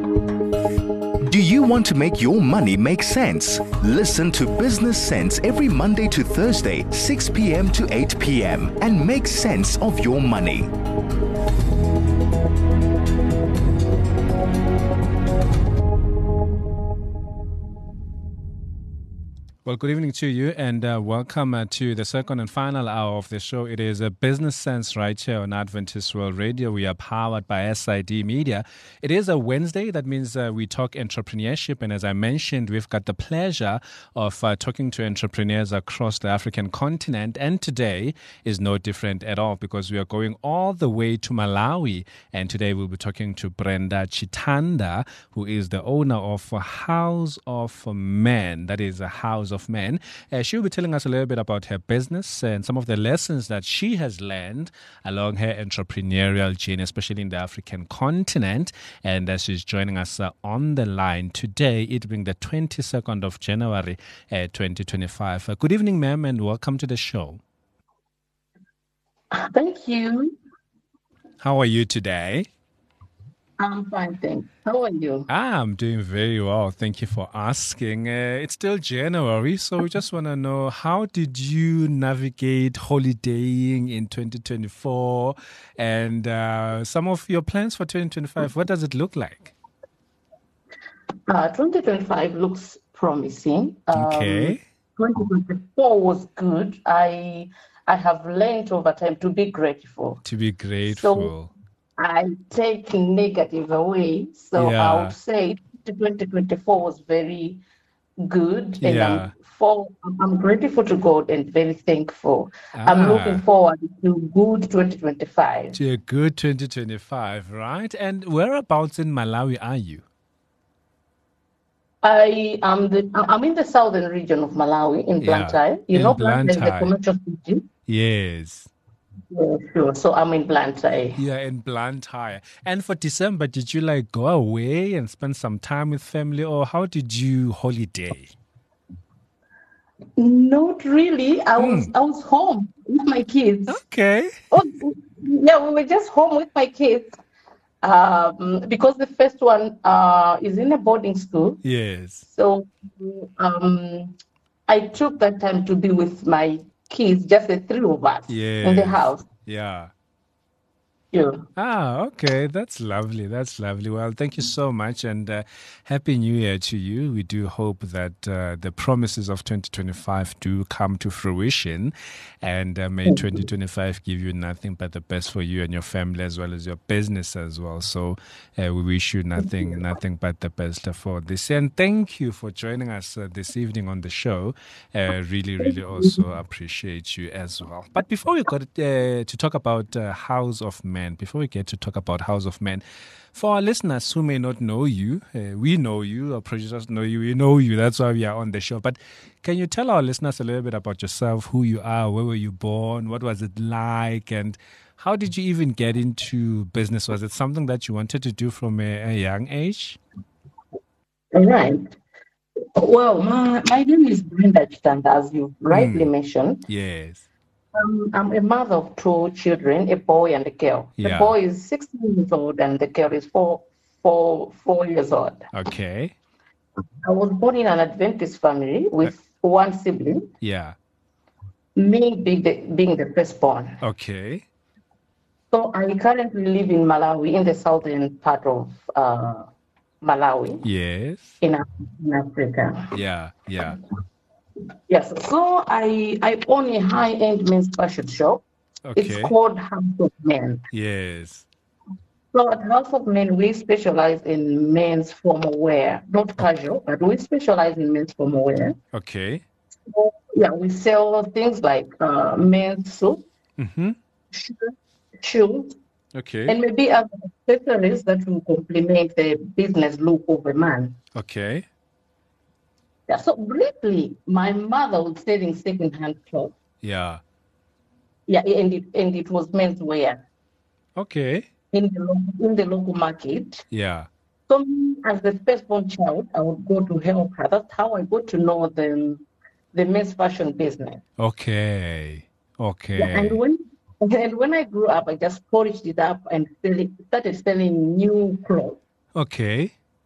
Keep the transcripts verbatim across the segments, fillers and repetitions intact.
Do you want to make your money make sense? Listen to Business Sense every Monday to Thursday, six p.m. to eight p.m. and make sense of your money. Well, good evening to you and uh, welcome uh, to the second and final hour of the show. It is a Business Sense right here on Adventist World Radio. We are powered by S I D Media. It is a Wednesday. That means uh, we talk entrepreneurship. And as I mentioned, we've got the pleasure of uh, talking to entrepreneurs across the African continent. And today is no different at all because we are going all the way to Malawi. And today we'll be talking to Brenda Chitanda, who is the owner of House of Men. That is a house of men. Uh, she'll be telling us a little bit about her business and some of the lessons that she has learned along her entrepreneurial journey, especially in the African continent. And uh, she's joining us uh, on the line today, it being the twenty-second of January, uh, twenty twenty-five. Uh, good evening, ma'am, and welcome to the show. Thank you. How are you today? I'm fine, thanks. How are you? I'm doing very well. Thank you for asking. Uh, it's still January, so we just want to know, how did you navigate holidaying in twenty twenty-four and uh, some of your plans for twenty twenty-five? What does it look like? Uh, twenty twenty-five looks promising. Okay. Um, twenty twenty-four was good. I I have learned over time to be grateful. To be grateful. So, I take negative away, so Yeah. I would say twenty twenty-four was very good, and Yeah. I'm for I'm grateful to God and very thankful. I'm Ah. looking forward to good twenty twenty-five. To a good twenty twenty-five, right? And whereabouts in Malawi are you? I am the I'm in the southern region of Malawi, in Yeah, Blantyre. You in know, Blantyre is the Blantyre. commercial city. Yes. Yeah, sure. So I'm in Blantyre. Yeah, in Blantyre. And for December, did you like go away and spend some time with family, or how did you holiday? Not really. I was Hmm. I was home with my kids. Okay. Oh, yeah, we were just home with my kids. Um, because the first one uh, is in a boarding school. Yes. So um, I took that time to be with my kids, just the three of us in the Yes. house. Yeah. Yeah. Ah, okay. That's lovely. That's lovely. Well, thank you so much, and uh, Happy New Year to you. We do hope that uh, the promises of twenty twenty-five do come to fruition, and uh, may twenty twenty-five give you nothing but the best for you and your family, as well as your business as well. So uh, we wish you nothing, nothing but the best for this. And thank you for joining us uh, this evening on the show. Uh, really, really also appreciate you as well. But before we got uh, to talk about uh, House of Men, before we get to talk about House of Men, for our listeners who may not know you, uh, we know you, our producers know you, we know you, that's why we are on the show. But can you tell our listeners a little bit about yourself, who you are, where were you born, what was it like, and how did you even get into business? Was it something that you wanted to do from a, a young age? All right. Well, my, my name is Brenda Chitanda, as you rightly Mm. mentioned. Yes. Um, I'm a mother of two children, a boy and a girl. The Yeah. boy is sixteen years old and the girl is four, four, four years old. Okay. I was born in an Adventist family with one sibling, Yeah. me being the, being the firstborn. Okay. So I currently live in Malawi, in the southern part of uh, Malawi, Yes. in, Af- in Africa. Yeah. Yeah. Yes, so I I own a high-end men's fashion shop. It's Okay. called House of Men. Yes. So at House of Men, we specialize in men's formal wear, not casual, but we specialize in men's formal wear. Okay. So, yeah, we sell things like uh, men's suit, Mm-hmm. shoes, shoes, Okay. and maybe other accessories that will complement the business look of a man. Okay. Yeah, so briefly, my mother was selling second-hand clothes. Yeah. Yeah, and it, and it was menswear Okay. in the, lo- in the local market. Yeah. So me, as the firstborn child, I would go to help her. That's how I got to know the, the men's fashion business. Okay. Okay. Yeah, and when and when I grew up, I just polished it up and sell it, started selling new clothes. Okay.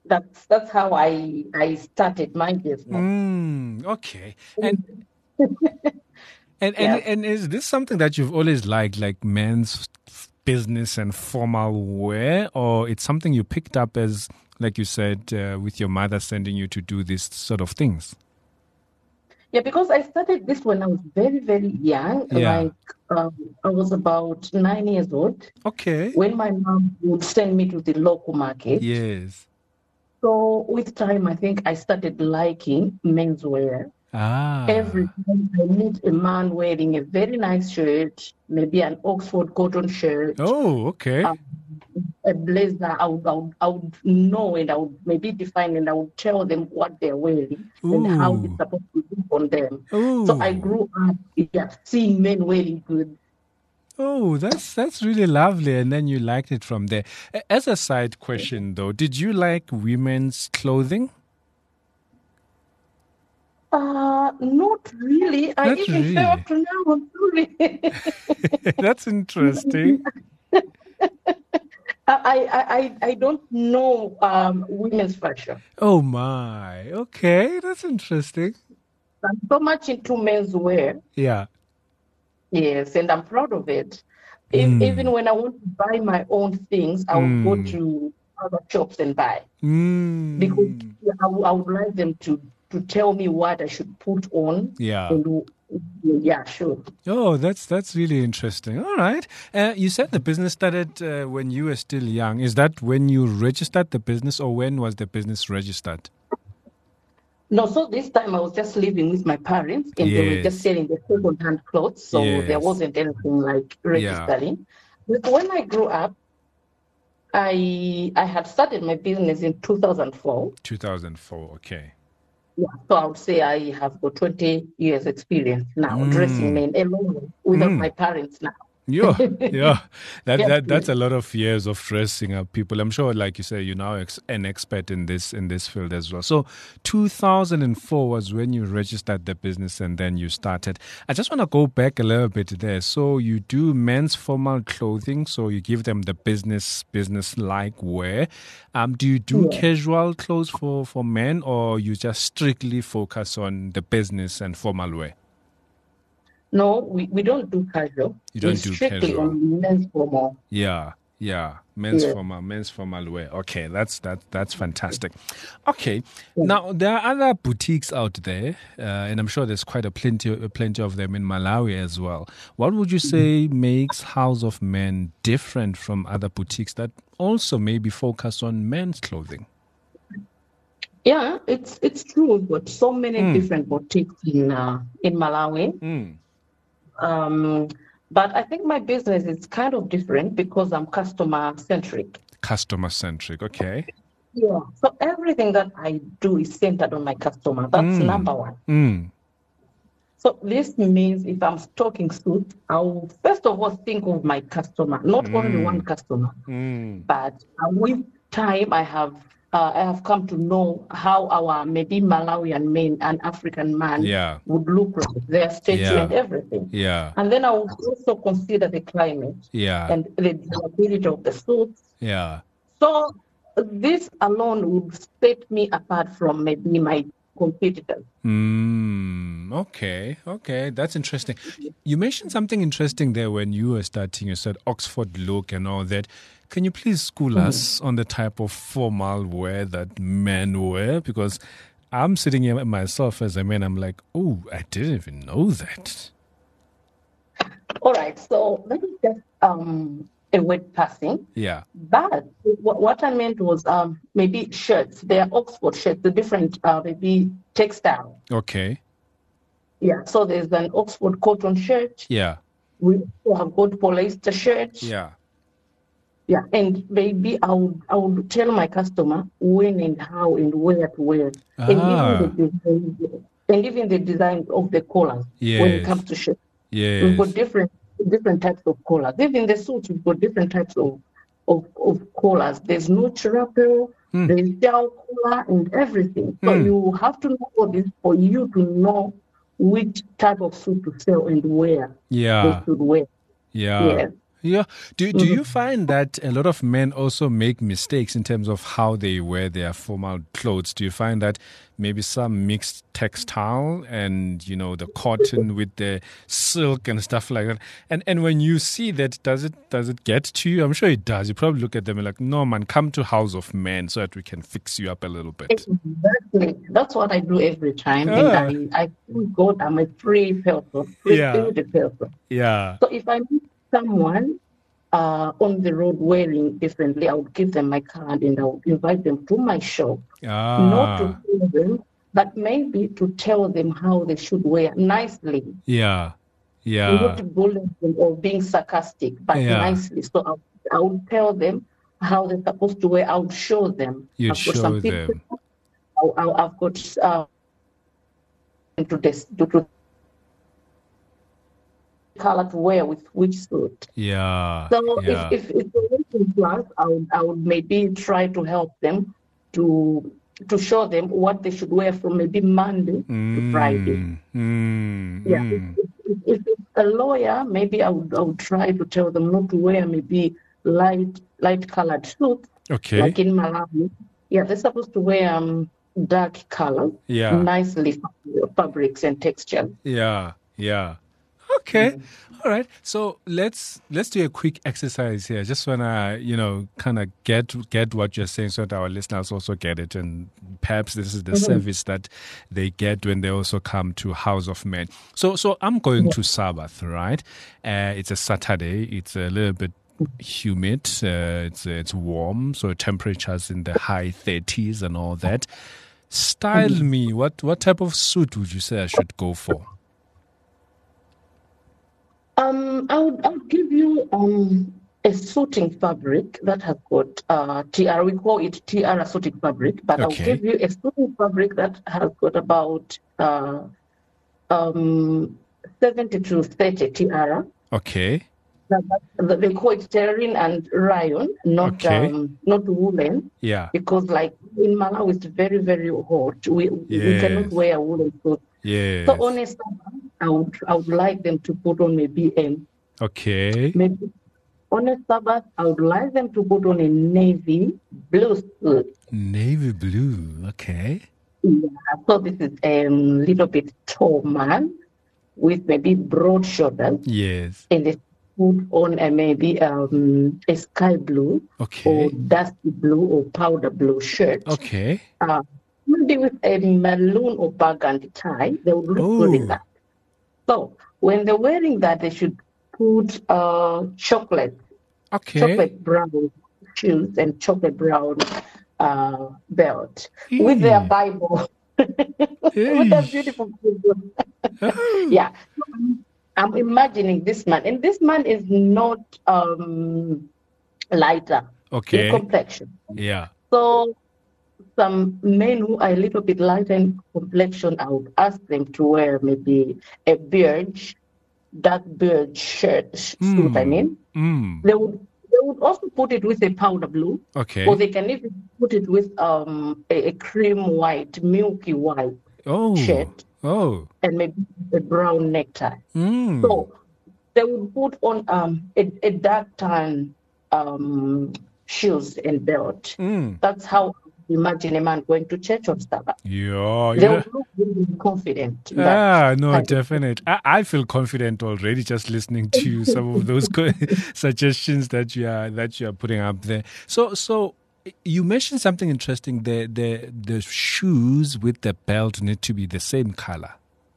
that's that's how I I started my business. Mm, okay. And and, and Yeah. and is this something that you've always liked, like men's business and formal wear, or it's something you picked up as, like you said, uh, with your mother sending you to do these sort of things? Yeah, because I started this when I was very, very young. Yeah. Like um, I was about nine years old Okay. when my mom would send me to the local market. Yes. So with time, I think I started liking menswear. Ah. Every time I meet a man wearing a very nice shirt, maybe an Oxford cotton shirt, Oh, okay. um, a blazer, I would, I, would, I would know and I would maybe define and I would tell them what they're wearing and how it's Ooh. supposed to look on them. So I Ooh. grew up yeah, seeing men wearing good. Oh, that's that's really lovely. And then you liked it from there. A- As a side question, though, did you like women's clothing? Uh, not really. I Not even feel really. up to now, I'm sorry. That's interesting. I, I, I, I don't know um, women's fashion. Oh my. Okay, that's interesting. I'm so much into men's wear. Yeah. Yes, and I'm proud of it. If, Mm. even when I want to buy my own things, I would go Mm. to other shops and buy because Mm. yeah, I, would- I would like them to to tell me what I should put on. Yeah. And yeah, sure. Oh, that's that's really interesting. All right. Uh, you said the business started uh, when you were still young. Is that when you registered the business, or when was the business registered? No, so this time I was just living with my parents and they were just Yes. selling the second-hand clothes, so there Yes. wasn't anything like Yeah. registering. But when I grew up, I I had started my business in two thousand four. two thousand four. Okay. Yeah, so I would say I have got twenty years experience now dressing Mm. men alone without Mm. my parents now. Yeah, yeah. That Yes, that that's yes. a lot of years of dressing up people. I'm sure, like you say, you're now ex- an expert in this in this field as well. So, two thousand four was when you registered the business, and then you started. I just want to go back a little bit there. So, you do men's formal clothing. So, you give them the business business like wear. Um, do you do Yeah. casual clothes for for men, or you just strictly focus on the business and formal wear? No, we, we don't do casual. You don't It's do strictly casual. on men's formal. Yeah, yeah. Men's Yeah. formal, men's formal wear. Okay, that's that that's fantastic. Okay, Yeah. now there are other boutiques out there, uh, and I'm sure there's quite a plenty plenty of them in Malawi as well. What would you say makes House of Men different from other boutiques that also maybe focus on men's clothing? Yeah, it's it's true. We've got so many Mm. different boutiques in uh, in Malawi. Mm. Um, but I think my business is kind of different because I'm customer centric. Customer centric. Okay. Yeah. So everything that I do is centered on my customer. That's Mm. number one. Mm. So this means if I'm stocking suits, I'll first of all think of my customer, not only one customer, Mm. but uh, with time I have uh, I have come to know how our maybe Malawian men and African man Yeah. would look like, their statue Yeah. and everything. Yeah. And then I would also consider the climate Yeah. and the durability of the suits. Yeah. So this alone would set me apart from maybe my competitors. Mm, okay, okay, that's interesting. You mentioned something interesting there when you were starting. You said Oxford look and all that. Can you please school Mm-hmm. us on the type of formal wear that men wear? Because I'm sitting here myself as a man, I'm like, oh, I didn't even know that. All right, so let me just um a word passing. Yeah. But what, what I meant was um maybe shirts. They are Oxford shirts, the different uh, maybe textile. Okay. Yeah. So there's an Oxford cotton shirt. Yeah. We also have got polyester shirts. Yeah. Yeah. And maybe I would I would tell my customer when and how and where to wear. And Ah. even the design, and even the design of the collars when it Yes. comes to shirts. We've got Yes. different different types of collars. Even the suits, we've got different types of of, of collars. There's no lapel, Hmm. there's gel collar, and everything. So Hmm. you have to know all this for you to know which type of suit to sell and where they Yeah. should wear. Yeah. Yes. Yeah. Do do you find that a lot of men also make mistakes in terms of how they wear their formal clothes? Do you find that maybe some mixed textile and, you know, the cotton with the silk and stuff like that? And and when you see that, does it does it get to you? I'm sure it does. You probably look at them and like, no man, come to House of Men so that we can fix you up a little bit. Exactly. That's what I do every time. Ah. And I, I thank God I'm a free person, free Yeah. spirited person. Yeah. So if I meet someone uh, on the road wearing differently, I would give them my card and I would invite them to my shop. Not to Ah. tell them, but maybe to tell them how they should wear nicely. Yeah. Yeah. Not bullying them or being sarcastic, but Yeah. nicely. So I, I would tell them how they're supposed to wear. I would show them. You'd I've got show some pictures. them. I, I, I've got uh, to this to, to color to wear with which suit. Yeah. So yeah. if, if it's a working class, I would I would maybe try to help them to to show them what they should wear from maybe Monday to Friday. Mm, mm, Yeah. mm. If, if, if it's a lawyer, maybe I would I would try to tell them not to wear maybe light light colored suits Okay. like in Malawi. Yeah, they're supposed to wear um, dark colors, Yeah. nicely fabrics and textures. Yeah, yeah. Okay. All right. So let's let's do a quick exercise here. Just wanna, you know, kind of get get what you're saying so that our listeners also get it, and perhaps this is the Mhm. service that they get when they also come to House of Men. So so I'm going to Sabbath, right? Uh, it's a Saturday. It's a little bit humid. Uh, it's it's warm, so temperatures in the high thirties and all that. Style me. What what type of suit would you say I should go for? Um, I would I would give you um a suiting fabric that has got uh tiara. We call it tiara suiting fabric, but Okay. I'll give you a suiting fabric that has got about uh um seventy to thirty tiara. Okay. That- that- They call it terrain and rayon, not Okay. um not woolen, Yeah. because like in Malawi it's very very hot. We we cannot Yes. wear woolen clothes. Yes. So on a summer, I would I would like them to put on maybe a Okay. maybe on a Sabbath, I would like them to put on a navy blue suit. Navy blue. Okay. Yeah, so this is a little bit tall man with maybe broad shoulders, Yes. and they put on a maybe um, a sky blue or Okay. dusty blue or powder blue shirt. Okay. Uh, maybe with a maroon or burgundy tie. They would look good in Oh. that. So when they're wearing that, they should put uh, chocolate, Okay. chocolate brown shoes and chocolate brown uh, belt with their Mm. Bible. With a Hey. beautiful Bible. Oh. Yeah. I'm imagining this man, and this man is not um, lighter Okay. in complexion. Yeah. So some men who are a little bit lighter in complexion, I would ask them to wear maybe a beard, dark beard shirt, suit, I Mm. mean. Mm. They would they would also put it with a powder blue, Okay. or they can even put it with um, a, a cream white, milky white Oh. shirt, Oh. and maybe a brown necktie. Mm. So they would put on um, a, a dark tan um, shoes and belt. Mm. That's how I imagine a man going to church on Sabbath. Yeah. They Yeah. would look really confident. in that Ah, no, kind of- definite. I, I feel confident already just listening to some of those co- suggestions that you are that you are putting up there. So, so you mentioned something interesting. The the the shoes with the belt need to be the same color.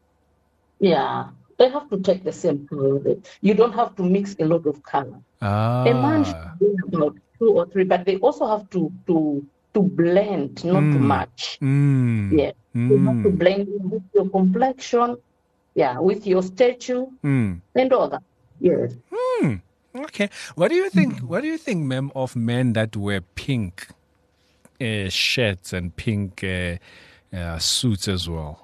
Yeah, they have to take the same color. You don't have to mix a lot of color. A man should Ah. wear about two or three, but they also have to to to blend, not to Mm. match. Mm. Yeah, you have to Mm. blend in with your complexion, yeah, with your stature Mm. and all that. Yes. Hmm. Okay. What do you think? What do you think, ma'am, of men that wear pink uh, shirts and pink uh, uh, suits as well?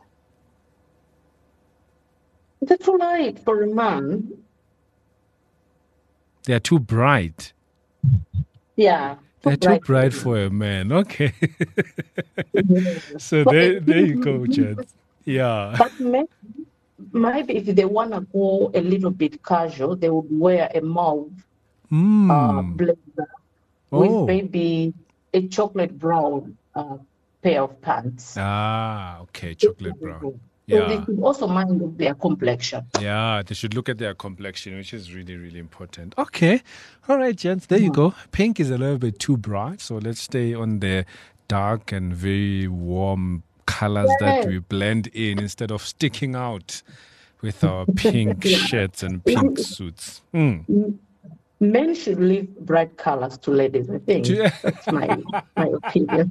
That's too light for a man. They are too bright. Yeah. They're too bright bright a for a man. Okay. man. So But there, it- there you go, Chad. Yeah. But maybe, maybe if they want to go a little bit casual, they would wear a mauve Mm. uh, blazer Oh. with maybe a chocolate brown uh, pair of pants. Ah, okay, chocolate brown. So Yeah. they should also mind their complexion. Yeah, they should look at their complexion, which is really, really important. Okay. All right, gents, there you go. Pink is a little bit too bright, so let's stay on the dark and very warm colors that Yeah. we blend in instead of sticking out with our pink shirts and pink suits. Mm. Men should leave bright colors to ladies, I think. Yeah. That's my my opinion.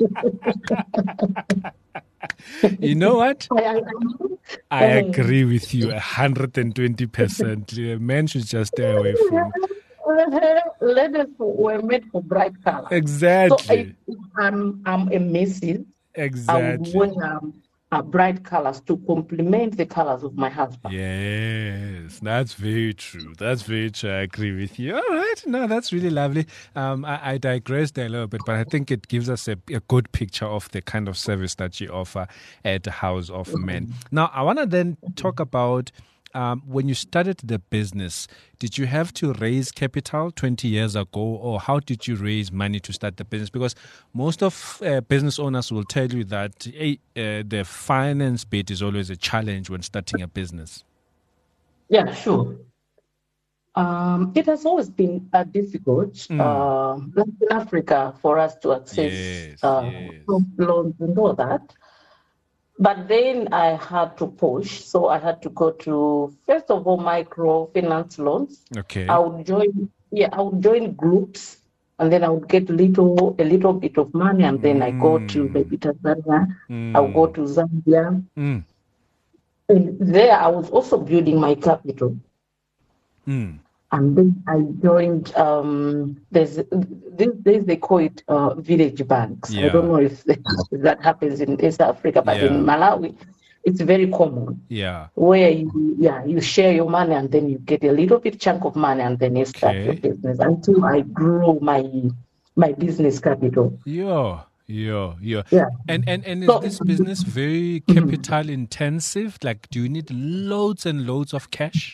You know what? I, I, I agree with you one hundred twenty percent. Men should just stay away from. Ladies were made for bright colors. Exactly. So if I'm, I'm a missus, Exactly. I would wear um, uh, bright colors to complement the colors of my husband. Yes, that's very true. That's very true. I agree with you. All right. No, that's really lovely. Um, I, I digressed there a little bit, but I think it gives us a, a good picture of the kind of service that you offer at the House of Men. Now, I want to then talk about um, when you started the business, did you have to raise capital twenty years ago, or how did you raise money to start the business? Because most of uh, business owners will tell you that hey, uh, the finance bit is always a challenge when starting a business. Yeah, sure. Um, it has always been uh, difficult, mm. uh, like in Africa, for us to access yes, uh, yes. loans and all that. But then I had to push, so I had to go to first of all microfinance loans. Okay. I would join, yeah, I would join groups, and then I would get little a little bit of money, and then mm. I go to maybe Tanzania. Mm. I would go to Zambia, mm. and there I was also building my capital. Mm. And then I joined, um, there's, these days they call it uh, village banks. Yeah. I don't know if, if that happens in East Africa, but yeah. in Malawi, it's very common. Yeah. Where you, yeah, you share your money and then you get a little bit chunk of money and then you start okay. your business until I grew my my business capital. Yeah. Yeah, yeah, yeah. And and and is so, this business very capital mm-hmm. intensive? Like, do you need loads and loads of cash?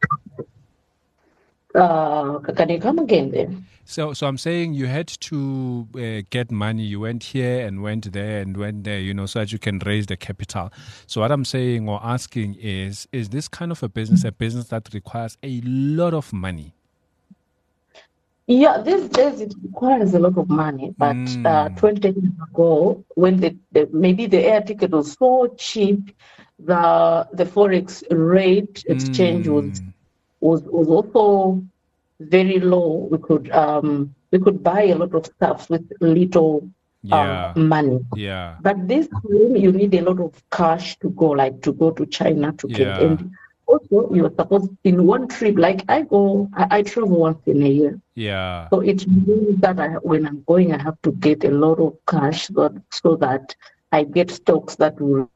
Uh, can you come again then? So, so I'm saying you had to uh, get money. You went here and went there and went there, you know, so that you can raise the capital. So what I'm saying or asking is, is this kind of a business a business that requires a lot of money? Yeah, these days it requires a lot of money. But mm. uh, twenty years ago, when the, the maybe the air ticket was so cheap, the the forex rate exchange mm. was. Was, was also very low. We could um we could buy a lot of stuff with little yeah. uh, money. Yeah. But this time you need a lot of cash to go, like to go to China to yeah. get. And also you're supposed in one trip. Like I go, I, I travel once in a year. Yeah. So it means that I, when I'm going, I have to get a lot of cash so, so that I get stocks that will.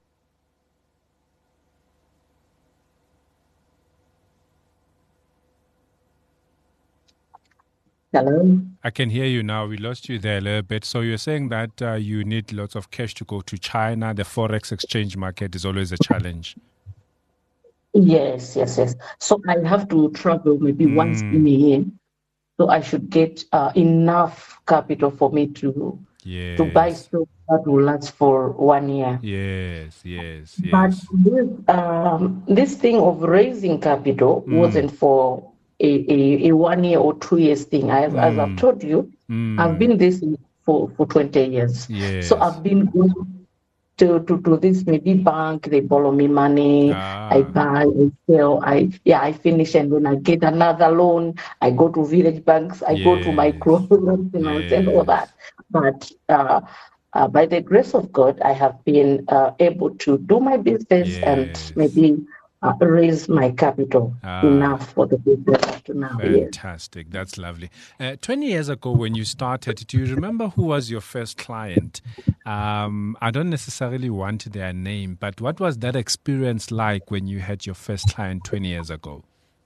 Hello? I can hear you now. We lost you there a little bit. So you're saying that uh, you need lots of cash to go to China. The forex exchange market is always a challenge. Yes, yes, yes. So I have to travel maybe mm. once in a year. So I should get uh, enough capital for me to yes. to buy stuff that will last for one year. Yes, yes, yes. But this, um, this thing of raising capital mm. wasn't for A, a, a one year or two years thing. I, mm. As I've told you, mm. I've been this for, for twenty years. Yes. So I've been going to, to, to this maybe bank, they borrow me money, ah. I buy, I sell, I yeah, I finish and then I get another loan. I go to village banks, I yes. go to microfinance yes. and all that. But uh, uh, by the grace of God, I have been uh, able to do my business yes. and maybe Uh, raise my capital ah, enough for the business to now. Fantastic. Yes. That's lovely. Uh, twenty years ago when you started, do you remember who was your first client? Um, I don't necessarily want their name, but what was that experience like when you had your first client twenty years ago?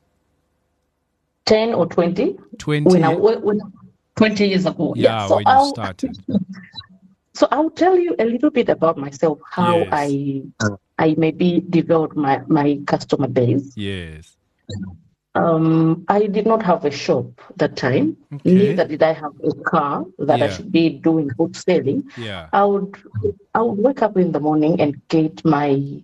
ten or twenty? twenty. When I, when, twenty years ago. Yeah, yeah. So when you I'll, started. So I'll tell you a little bit about myself, how yes. I I maybe developed my, my customer base. Yes. Um, I did not have a shop that time. Okay. Neither did I have a car that I Yeah. should be doing book selling. Yeah. I would I would wake up in the morning and get my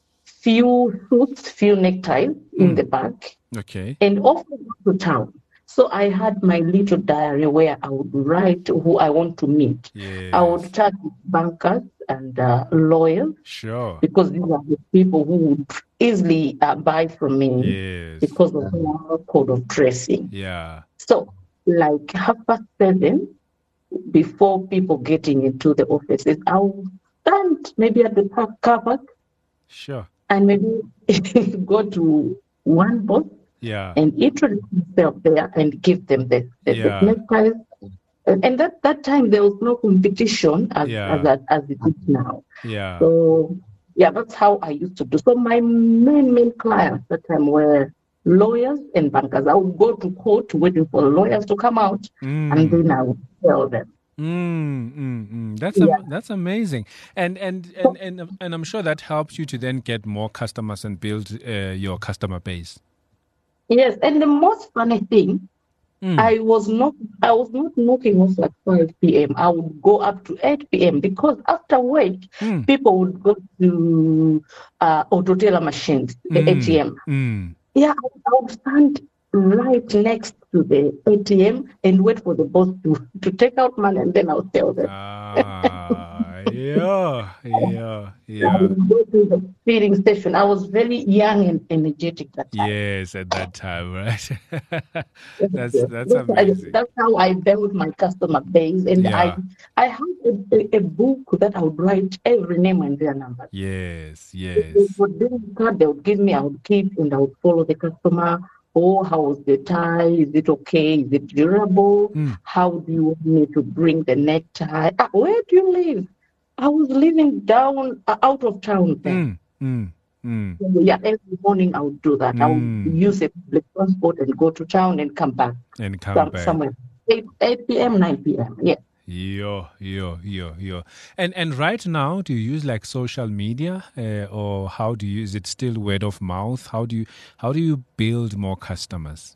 few suits, few neckties in Mm. the bag, Okay. and off I go to town. So I had my little diary where I would write who I want to meet. I would Yes. chat with bankers and uh, lawyers Sure. because these are the people who would easily uh, buy from me Yes. because of our code of dressing. Yeah. So, like half past seven, before people getting into the offices, I'll stand maybe at the park car park Sure. and maybe go to one boss Yeah. and introduce myself there and give them the, the, Yeah. the neckties. And, and that, that time there was no competition as, Yeah. as, as it is now. Yeah. So, yeah, that's how I used to do. So my main, main clients that time were lawyers and bankers. I would go to court waiting for the lawyers to come out, Mm. and then I would tell them. Mm, mm, mm. That's Yeah. am- that's amazing, and and, and and and I'm sure that helps you to then get more customers and build uh, your customer base. Yes, and the most funny thing, Mm. I was not I was not knocking off at five p.m. I would go up to eight p.m. because after work, Mm. people would go to uh, auto teller machines, the Mm. A T M. Mm. Yeah, I I would stand right next to the A T M and wait for the boss to, to take out money, and then I'll tell them. Ah, yeah, yeah, I yeah. would go to the filling station. I was very young and energetic that time. Yes, at that time, right? that's Yes. that's That's, I, amazing. that's how I built my customer base, and Yeah. I I had a, a, a book that I would write every name and their number. Yes, If yes. would give me card, they would give me, I would keep, and I would follow the customer. Oh, how was the tie? Is it okay? Is it durable? Mm. How do you want me to bring the necktie? Ah, where do you live? I was living down uh, out of town then. Mm, mm, mm, So, yeah, every morning I would do that. I would Mm. use a public transport and go to town and come back and come some, back. somewhere. eight, eight p.m., nine p.m. Yeah. Yo, yo, yo, yo. And and right now, do you use like social media, uh, or how do you? Is it still word of mouth? How do you how do you build more customers?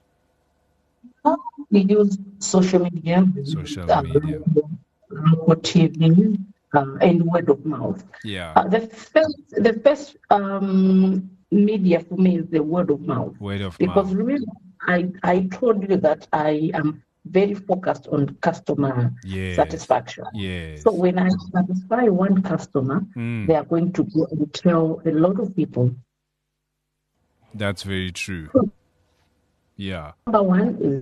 We use social media, we use, Social uh, media. local T V, uh, and word of mouth. Yeah, Uh, the first, the first um, media for me is the word of mouth. word of Because mouth. remember, I, I told you that I am very focused on customer Yes, satisfaction. yes. So when I satisfy one customer, Mm, they are going to go and tell a lot of people. that's very true. Yeah. Number one is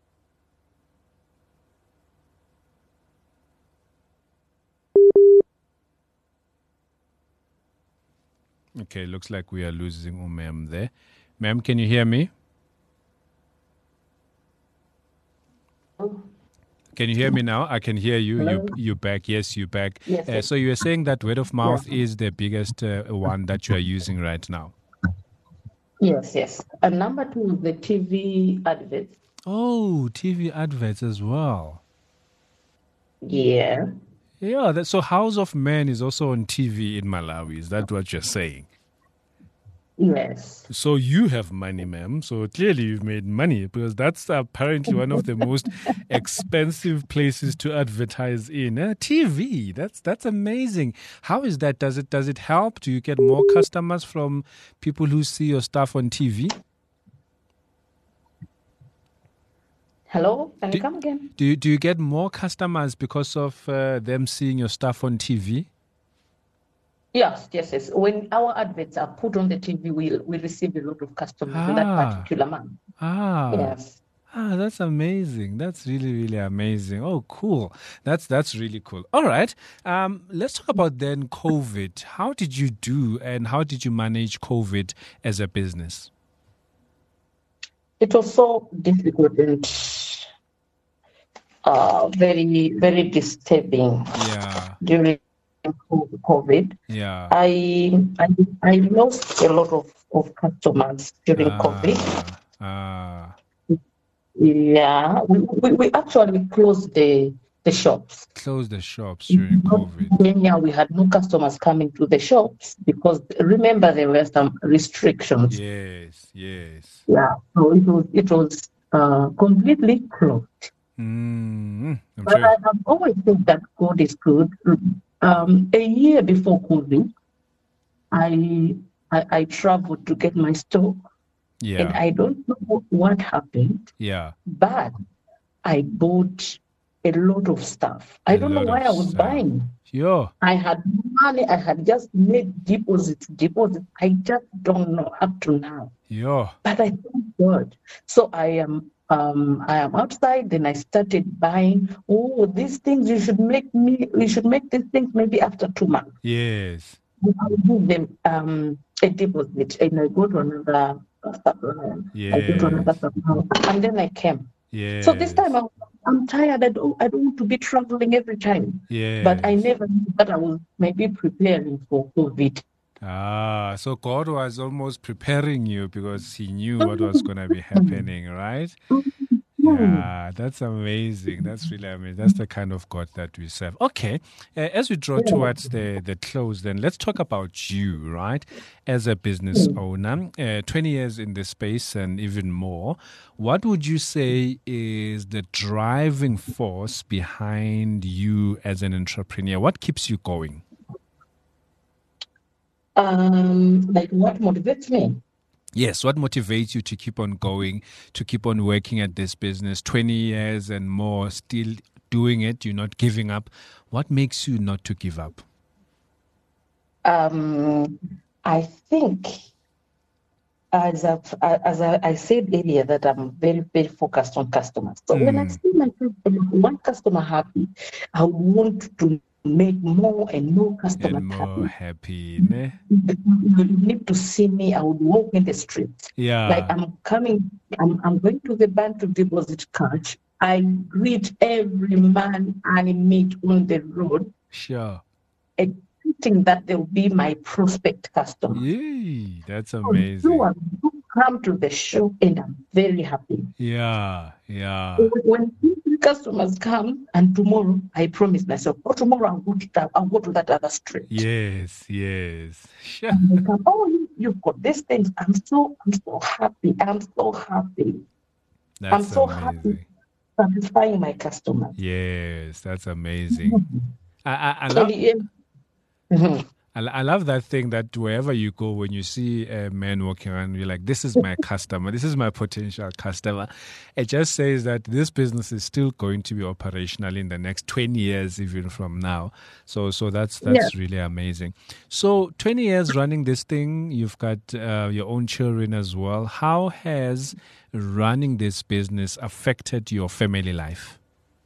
Okay, looks like we are losing Umem there. Ma'am, can you hear me? Can you hear me now? I can hear you. You Hello? you back? Yes, you back. Yes, Uh, yes. so you are saying that word of mouth is the biggest uh, one that you are using right now. yes, yes. And number two is the T V adverts. Oh, T V adverts as well. Yeah. Yeah. That, so House of Man is also on T V in Malawi. Is that what you're saying? Yes. So you have money, ma'am. So clearly you've made money because that's apparently one of the most expensive places to advertise in. Uh, T V. That's that's amazing. How is that? Does it does it help? Do you get more customers from people who see your stuff on T V? Hello? Can you come again? Do you, do you get more customers because of uh, them seeing your stuff on T V? Yes, yes, yes. When our adverts are put on the T V, we we receive a lot of customers in that Ah. particular month. Ah. Yes. Ah, that's amazing. That's really, really amazing. Oh, cool. That's that's really cool. All right. Um, let's talk about then COVID. How did you do and how did you manage COVID as a business? It was so difficult and uh, very, very disturbing Yeah. during COVID. Yeah. I I, I lost a lot of, of customers during COVID. Ah. Ah. Yeah, we, we, we actually closed the the shops. Closed the shops during COVID. Kenya, we had no customers coming to the shops because remember there were some restrictions. Yes, yes. Yeah, so it was it was uh, completely closed. Mm, I'm But sure. I have always said that God is good. Um, a year before COVID, I, I I traveled to get my stock, Yeah, and I don't know what, what happened, yeah. but I bought a lot of stuff. I A don't know lot why of I was stuff. buying. Yo, I had money. I had just made deposits, deposits. I just don't know up to now. yo. But I thank God. So I am um I am outside, then I started buying. Oh, these things you should make me you should make these things maybe after two months. Yes. I give them um a deposit and I go to another uh, supplier. I go to another Yes. supplier. And then I came. Yes. So this time I'm, I'm tired. I don't I don't want to be traveling every time. Yes. But I never knew that I was maybe preparing for COVID. Ah, so God was almost preparing you because He knew what was going to be happening, right? Yeah, that's amazing. That's really amazing. That's the kind of God that we serve. Okay, uh, as we draw towards the, the close, then let's talk about you, right? As a business owner, uh, twenty years in this space and even more, what would you say is the driving force behind you as an entrepreneur? What keeps you going? Um, like what motivates me? Yes, what motivates you to keep on going, to keep on working at this business, twenty years and more, still doing it, you're not giving up? What makes you not to give up? Um, I think, as I've, as I, I said earlier, that I'm very, very focused on customers. So when I see my customer, one customer happy, I want to make more and more customers And more happy. happy, ne? You need to see me. I would walk in the streets. Yeah. Like I'm coming, I'm, I'm going to the bank to deposit cash. I greet every man I meet on the road, Sure. expecting that they'll be my prospect customer. Yay, that's So amazing. you are- you come to the show and I'm very happy. Yeah, yeah. When when customers come and tomorrow, I promise myself, oh, tomorrow I'll go to that, I'll go to that other street. Yes, yes. Sure. And they come, oh, you, you've got these things. I'm so, I'm so happy. I'm so happy. That's I'm so amazing. happy satisfying my customers. Yes, that's amazing. I, I, I love And, yeah, mhm. I, I love that thing that wherever you go, when you see a man walking around, you're like, this is my customer, this is my potential customer. It just says that this business is still going to be operational in the next twenty years, even from now. So so that's that's really amazing. So twenty years running this thing, you've got uh, your own children as well. How has running this business affected your family life?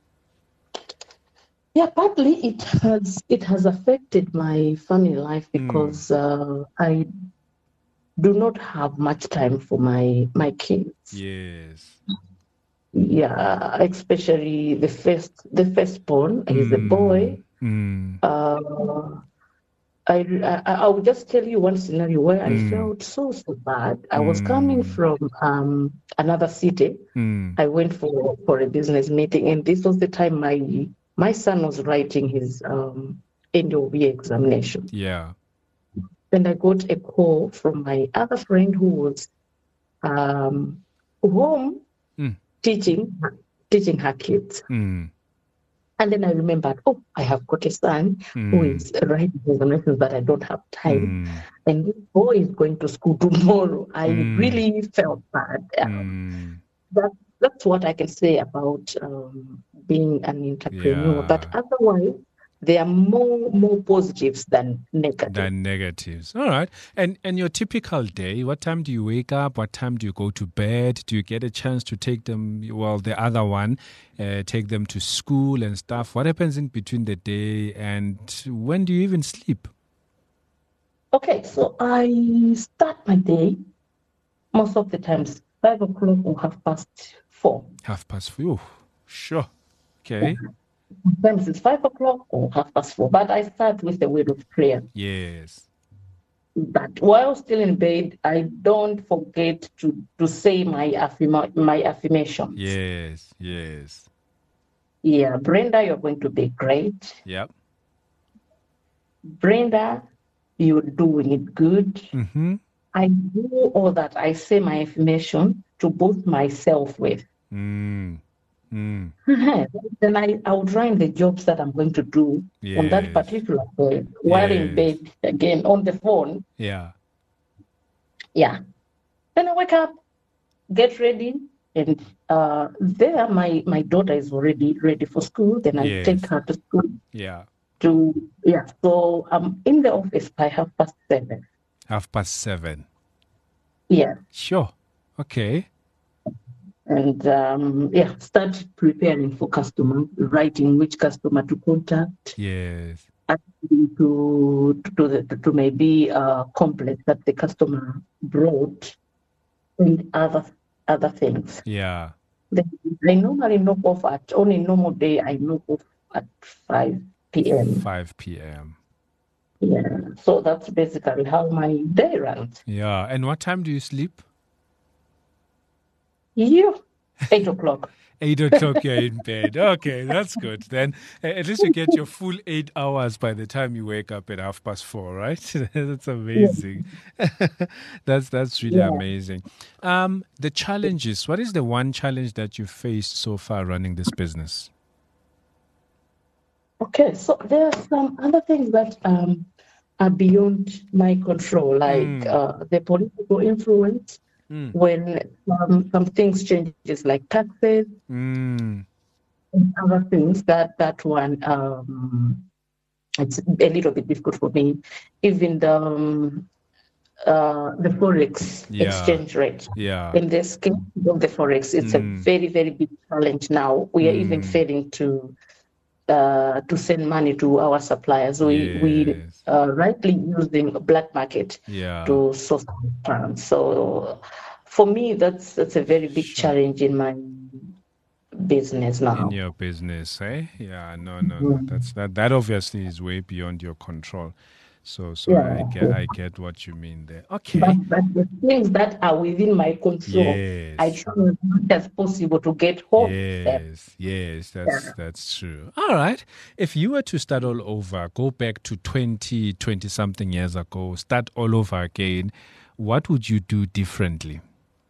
Yeah, partly it has it has affected my family life because uh, I do not have much time for my my kids. Yes. Yeah, especially the first the firstborn is a boy. Mm. Uh, I, I I will just tell you one scenario where I Mm. felt so so bad. I was coming from um, another city. Mm. I went for for a business meeting, and this was the time my my son was writing his um, end of year examination. Yeah. And I got a call from my other friend who was um, home Mm. teaching teaching her kids. Mm. And then I remembered, oh, I have got a son who Mm. is writing examinations, but I don't have time. Mm. And this boy is going to school tomorrow. I Mm. really felt bad. Um, Mm. that, that's what I can say about um, being an entrepreneur. Yeah. But otherwise, there are more more positives than negatives. Than negatives. All right. And and your typical day, what time do you wake up? What time do you go to bed? Do you get a chance to take them, well, the other one, uh, take them to school and stuff? What happens in between the day and when do you even sleep? Okay, so I start my day most of the times five o'clock or half past four. Half past four. Sure. Okay. Sometimes it's five o'clock or half past four, but I start with the word of prayer. Yes. But while still in bed, I don't forget to, to say my affirma- my affirmations. Yes. Yes. Yeah, Brenda, you're going to be great. Yep. Brenda, you're doing it good. Mm-hmm. I do all that. I say my information to boost myself with. Mm. Mm. Then I, outline the jobs that I'm going to do Yes. on that particular day while in Yes. bed, again on the phone. Yeah. Yeah. Then I wake up, get ready, and uh, there my, my daughter is already ready for school. Then I Yes. take her to school. Yeah. To yeah. So I'm in the office by half past seven. Half past seven. Yeah. Sure. Okay. And um, yeah, start preparing for customer, writing which customer to contact. Yes. Asking to to the to maybe uh complex that the customer brought and other other things. Yeah. Then I normally knock off at on a normal day. I knock off at five p.m. five p.m. Yeah. So that's basically how my day runs. Yeah. And what time do you sleep? Yeah. Eight o'clock. Eight o'clock, you're in bed. Okay, that's good. Then uh, at least you get your full eight hours by the time you wake up at half past four, right? That's amazing. Yeah. that's that's really yeah. amazing. Um, the challenges. What is the one challenge that you faced so far running this business? Okay, so there are some other things that um, are beyond my control, like mm. uh, the political influence. Mm. When um, some things changes, like taxes mm. and other things, that that one um, it's a little bit difficult for me. Even the um, uh, the forex yeah. exchange rate. Yeah. In this case of the forex, it's mm. a very very big challenge now. We are mm. even failing to uh, to send money to our suppliers. We yes. we are rightly using a black market yeah. to source funds. So for me, that's that's a very big sure. challenge in my business now. In your business, eh? Yeah, no, no, no. Mm. That's that. That obviously is way beyond your control. So, so yeah. I get, I get what you mean there. Okay. But, but the things that are within my control, yes. I try as much as possible to get hold yes, of them. Yes, that's yeah. that's true. All right. If you were to start all over, go back to twenty, twenty something years ago, start all over again, what would you do differently?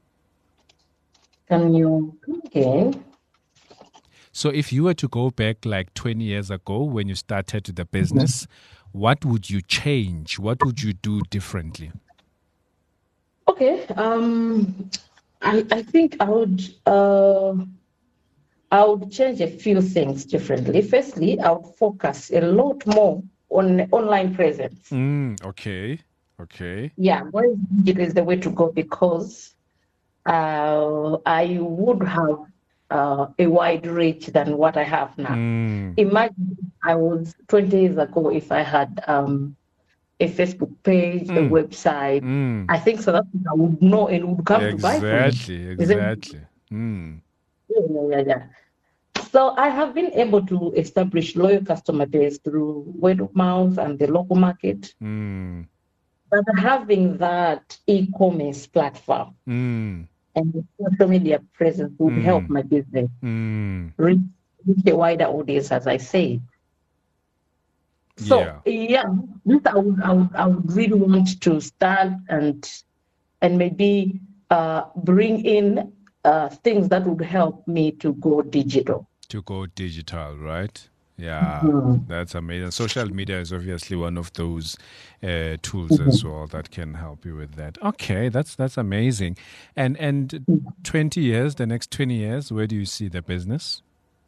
Can you come again? So if you were to go back like twenty years ago when you started the business, mm-hmm. what would you change? What would you do differently? Okay. Um, I, I think I would uh, I would change a few things differently. Firstly, I would focus a lot more on online presence. Mm, okay. Okay. Yeah, it is the way to go because uh, I would have Uh, a wide reach than what I have now. Mm. Imagine I was twenty years ago if I had um, a Facebook page, mm. a website. Mm. I think South Africa would know and would come exactly, to buy from me. Exactly, exactly. Mm. Yeah, yeah, yeah. So I have been able to establish loyal customer base through word of mouth and the local market. Mm. But having that e-commerce platform mm. and the social media presence would mm. help my business mm. reach, reach a wider audience, as I say. So yeah, yeah this I would, I would, I would really want to start and and maybe uh, bring in uh, things that would help me to go digital. To go digital, right? Yeah, mm-hmm. That's amazing. Social media is obviously one of those uh, tools mm-hmm. as well that can help you with that. Okay, that's that's amazing. And and mm-hmm. twenty years, the next twenty years, where do you see the business?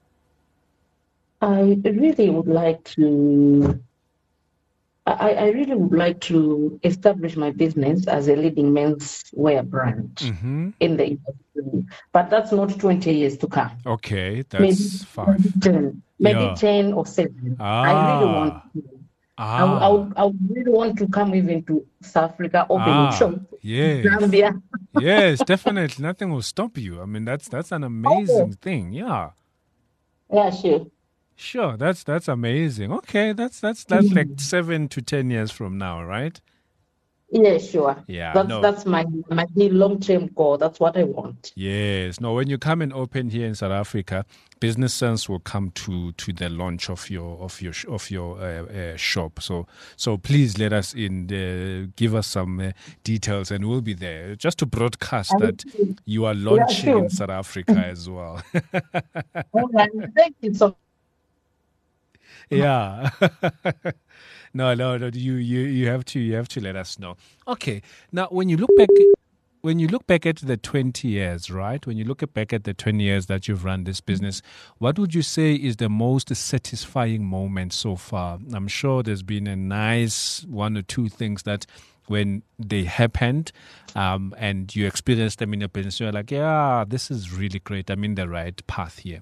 I really would like to. I, I really would like to establish my business as a leading menswear brand mm-hmm. in the industry, but that's not twenty years to come. Okay, that's maybe five. ten, maybe yeah. ten or seven. Ah. I really want to. Ah. I, would, I, would, I would really want to come even to South Africa, open ah. shop, yes. Zambia. Yes, definitely. Nothing will stop you. I mean, that's that's an amazing oh. thing. Yeah. Yeah, sure. Sure, that's that's amazing. Okay, that's that's that's mm-hmm. like seven to ten years from now, right? Yeah, sure. Yeah, That's no. that's my my long-term goal. That's what I want. Yes. No, when you come and open here in South Africa, Business Sense will come to to the launch of your of your sh- of your uh, uh, shop. So so please let us in, uh, give us some uh, details, and we'll be there just to broadcast I, that you are yeah, launching sure. in South Africa as well. All right. Thank you so Yeah. No, no, no. You, you, you have to, you have to let us know. Okay. Now, when you look back, when you look back at the twenty years, right? When you look at back at the twenty years that you've run this business, what would you say is the most satisfying moment so far? I'm sure there's been a nice one or two things that when they happened, um, and you experience them in your business, you're like, yeah, this is really great. I'm in the right path here.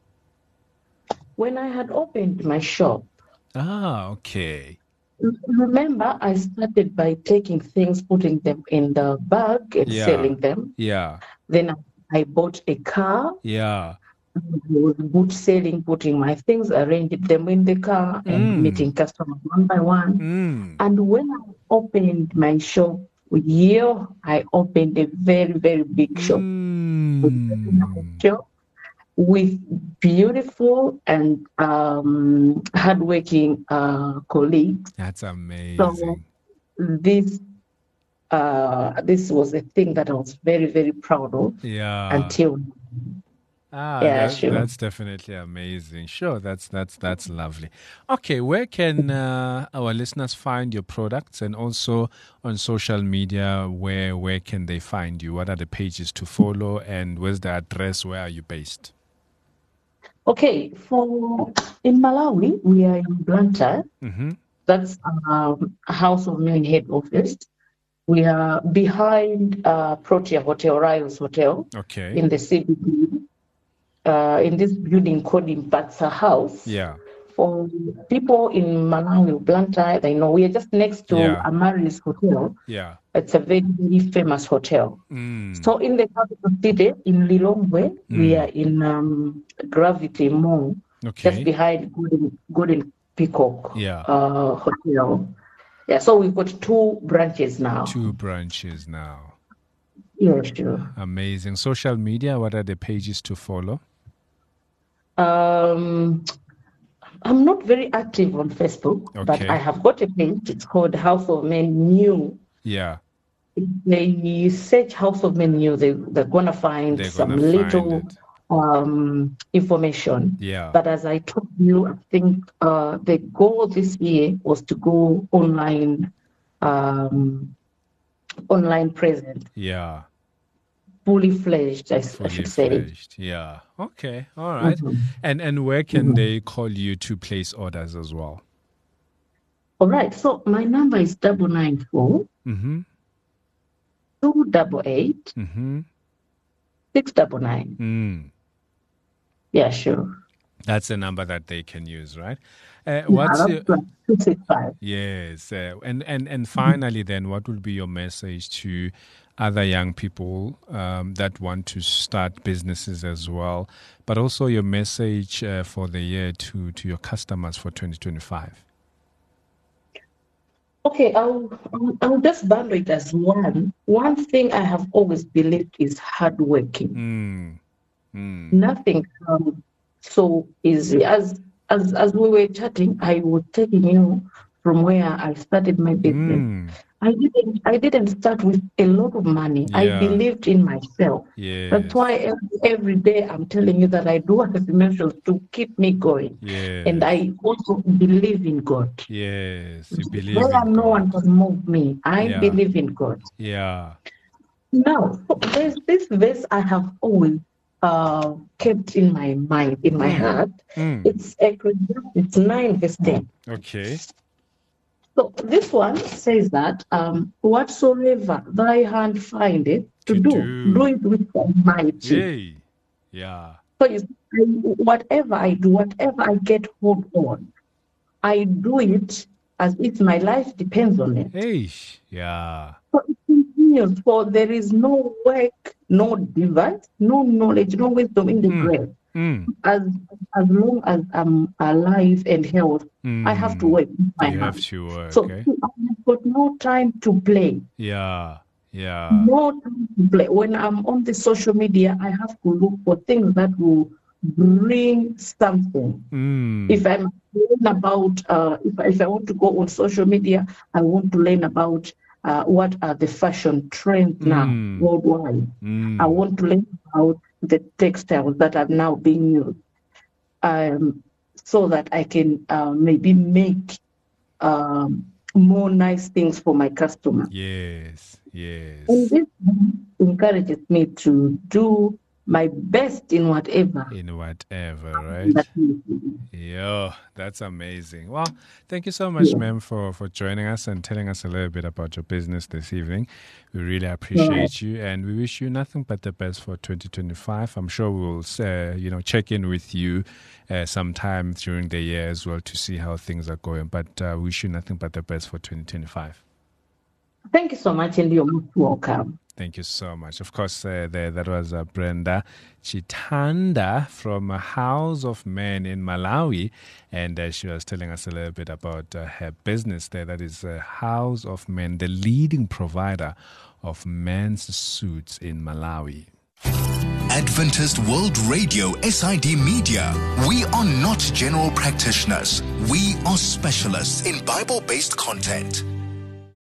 When I had opened my shop, Ah, okay. remember, I started by taking things, putting them in the bag and Yeah. selling them. Yeah. Then I, I bought a car. Yeah. I was boot selling, putting my things, arranged them in the car, and Mm. meeting customers one by one. Mm. And when I opened my shop, year I opened a very, very big shop. Mm. Shop with beautiful and um, hardworking uh, colleagues. That's amazing. So this uh, this was a thing that I was very, very proud of. Yeah. Until Ah, yeah, that, sure. that's definitely amazing. Sure, that's that's that's lovely. Okay, where can uh, our listeners find your products, and also on social media, where where can they find you? What are the pages to follow, and where's the address? Where are you based? Okay, for in Malawi, we are in Blantyre. Mm-hmm. That's um, a House of Main head office. We are behind uh, Protea Hotel, Riles Hotel, Okay. in the C B D. Uh, in this building called Impatsa House. Yeah. For people in Malawi, Blantyre, they know we are just next to Yeah. Amaris Hotel. Yeah. It's a very, very famous hotel. Mm. So in the capital city, in Lilongwe, we Mm. are in um, Gravity Mall, Okay. just behind Golden, Golden Peacock Yeah. uh, Hotel. Yeah, so we've got two branches now. Two branches now. Yeah, sure. Amazing. Social media, what are the pages to follow? Um, I'm not very active on Facebook, but Okay. I have got a page. It's called House of Men New. Yeah. If they search House of Men New, they, they're going to find They're some gonna find little it. um, information. Yeah. But as I told you, I think uh, the goal this year was to go online, um, online present, Yeah. fully fledged, I, I Fully should say. fledged. Yeah. Okay. All right. Mhm. And and where can Mhm. they call you to place orders as well? All right. So my number is double nine four Mm-hmm. two double eight Mm-hmm. six double nine. Mm. Yeah, sure. That's the number that they can use, right? Uh, Yeah, what's that's your, plus two six five. yes, uh, and and and finally, then, what would be your message to other young people um, that want to start businesses as well, but also your message uh, for the year to to your customers for twenty twenty-five? Okay, I'll, I'll I'll just bundle it as one. One thing I have always believed is hardworking. Mm. Mm. Nothing comes so easy. As as as we were chatting, I was taking you from where I started my business. Mm. I didn't I didn't start with a lot of money. I Yeah. believed in myself. Yes. That's why every, every day I'm telling you that I do affirmations to keep me going. Yes. And I also believe in God. Yes. You believe Where in no God. one can move me. I Yeah. believe in God. Yeah. Now, there's this verse I have always uh, kept in my mind, in my Mm. heart. Mm. It's Ecclesiastes nine, verse ten. Okay. So this one says that um, whatsoever thy hand findeth to, To do, do. do it with thy might. Yay. Yeah. So you see, whatever I do, whatever I get hold on, I do it as if my life depends on it. Hey. Yeah. So it continues, for there is no work, no device, no knowledge, no wisdom in the Mm. grave Mm. As as long as I'm alive and healthy, Mm. I have to work. My You have hands. to work. So eh? I've got no time to play. Yeah, yeah. No time to play. When I'm on the social media, I have to look for things that will bring something. Mm. If I'm learn about, uh, if, if I want to go on social media, I want to learn about uh, what are the fashion trends now Mm. worldwide. Mm. I want to learn about the textiles that are now being used, um, so that I can uh, maybe make um, more nice things for my customer. Yes, yes. And this encourages me to do my best in whatever. In whatever, right? That Yeah, that's amazing. Well, thank you so much, Yeah. ma'am, for, for joining us and telling us a little bit about your business this evening. We really appreciate you, and we wish you nothing but the best for twenty twenty-five. I'm sure we'll, uh, you know, check in with you uh, sometime during the year as well to see how things are going. But uh, wish you nothing but the best for twenty twenty-five. Thank you so much, and you're most welcome. Thank you so much. Of course, uh, there, that was uh, Brenda Chitanda from House of Men in Malawi. And uh, she was telling us a little bit about uh, her business there. That is uh, House of Men, the leading provider of men's suits in Malawi. Adventist World Radio, S I D Media. We are not general practitioners. We are specialists in Bible-based content.